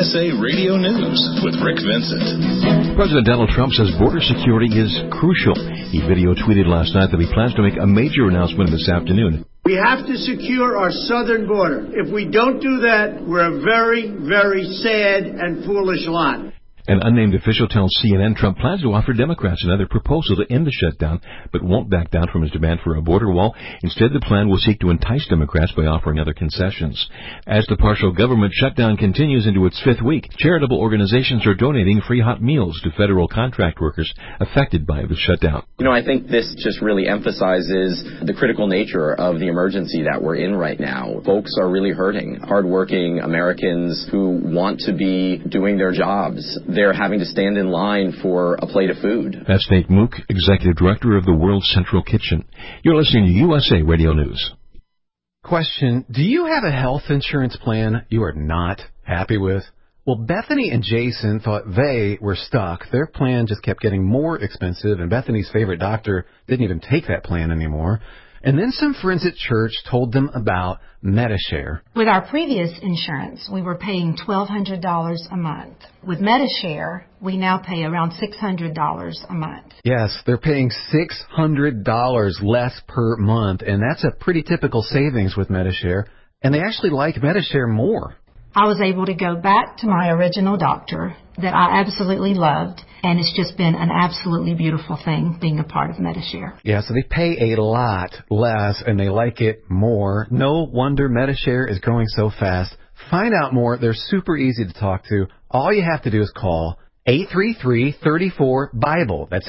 USA Radio News with Rick Vincent. President Donald Trump says border security is crucial. He video tweeted last night that he plans to make a major announcement this afternoon. We have to secure our southern border. If we don't do that, we're a very, very sad and foolish lot. An unnamed official tells CNN Trump plans to offer Democrats another proposal to end the shutdown, but won't back down from his demand for a border wall. Instead, the plan will seek to entice Democrats by offering other concessions. As the partial government shutdown continues into its fifth week, charitable organizations are donating free hot meals to federal contract workers affected by the shutdown. I think this just really emphasizes the critical nature of the emergency that we're in right now. Folks are really hurting. Hardworking Americans who want to be doing their jobs. They're having to stand in line for a plate of food. That's Nate Mook, Executive Director of the World Central Kitchen. You're listening to USA Radio News. Question, do you have a health insurance plan you are not happy with? Well, Bethany and Jason thought they were stuck. Their plan just kept getting more expensive, and Bethany's favorite doctor didn't even take that plan anymore. And then some friends at church told them about Medi-Share. With our previous insurance, we were paying $1,200 a month. With Medi-Share, we now pay around $600 a month. Yes, they're paying $600 less per month, and that's a pretty typical savings with Medi-Share. And they actually like Medi-Share more. I was able to go back to my original doctor that I absolutely loved, and it's just been an absolutely beautiful thing being a part of Medi-Share. Yeah, so they pay a lot less, and they like it more. No wonder Medi-Share is growing so fast. Find out more. They're super easy to talk to. All you have to do is call 833-34-BIBLE. That's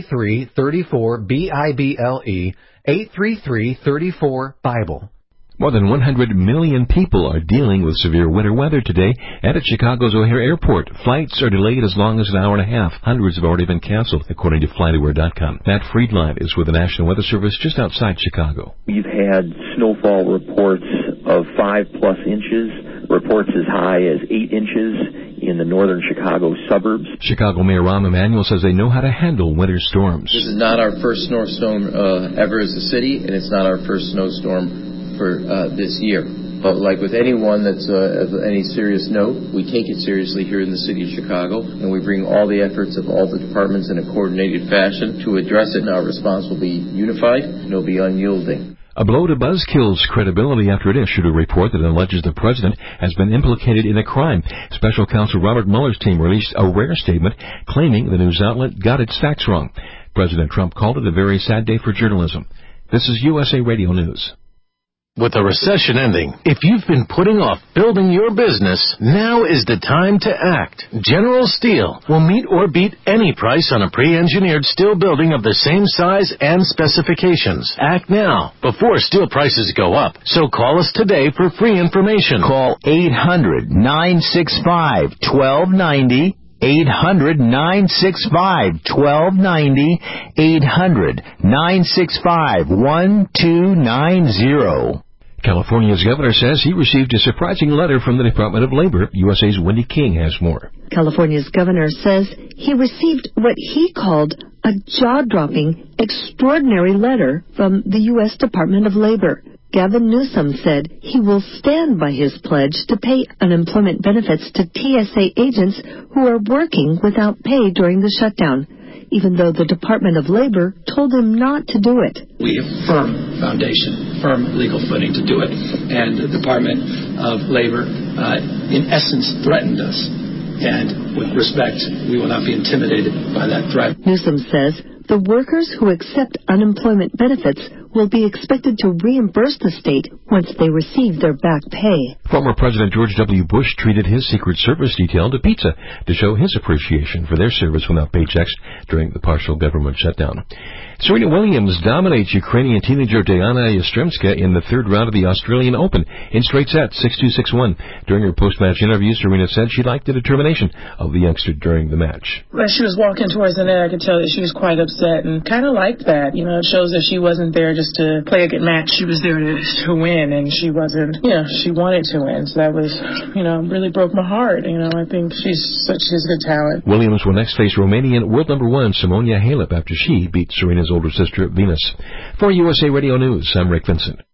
833-34-BIBLE, 833-34-BIBLE. More than 100 million people are dealing with severe winter weather today, and at Chicago's O'Hare Airport, flights are delayed as long as an hour and a half. Hundreds have already been canceled, according to FlightAware.com. Matt Friedland is with the National Weather Service just outside Chicago. We've had snowfall reports of 5+ inches, reports as high as 8 inches in the northern Chicago suburbs. Chicago Mayor Rahm Emanuel says they know how to handle winter storms. This is not our first snowstorm ever as a city, and it's not our first snowstorm for this year. But like with anyone that's of any serious note, we take it seriously here in the city of Chicago, and we bring all the efforts of all the departments in a coordinated fashion to address it, and our response will be unified, and it'll be unyielding. A blow to Buzzkill's credibility after it issued a report that alleges the president has been implicated in a crime. Special counsel Robert Mueller's team released a rare statement claiming the news outlet got its facts wrong. President Trump called it a very sad day for journalism. This is USA Radio News. With the recession ending, if you've been putting off building your business, now is the time to act. General Steel will meet or beat any price on a pre-engineered steel building of the same size and specifications. Act now, before steel prices go up. So call us today for free information. Call 800-965-1290. 800-965-1290, 800-965-1290. California's governor says he received a surprising letter from the Department of Labor. USA's Wendy King has more. California's governor says he received what he called a jaw-dropping, extraordinary letter from the U.S. Department of Labor. Gavin Newsom said he will stand by his pledge to pay unemployment benefits to TSA agents who are working without pay during the shutdown, even though the Department of Labor told him not to do it. We have firm foundation, firm legal footing to do it, and the Department of Labor, in essence, threatened us. And with respect, we will not be intimidated by that threat. Newsom says the workers who accept unemployment benefits will be expected to reimburse the state once they receive their back pay. Former President George W. Bush treated his Secret Service detail to pizza to show his appreciation for their service without paychecks during the partial government shutdown. Serena Williams dominates Ukrainian teenager Diana Yastremska in the third round of the Australian Open in straight sets, 6-2, 6-1. During her post-match interview, Serena said she liked the determination of the youngster during the match. As she was walking towards the net, I could tell that she was quite upset and kind of liked that. You know, it shows that she wasn't there just to play a good match. She was there to win, and she wasn't, she wanted to win. So that was, really broke my heart. I think she's good talent. Williams will next face Romanian world number 1 Simona Halep after she beat Serena's older sister Venus. For USA Radio News, I'm Rick Vincent.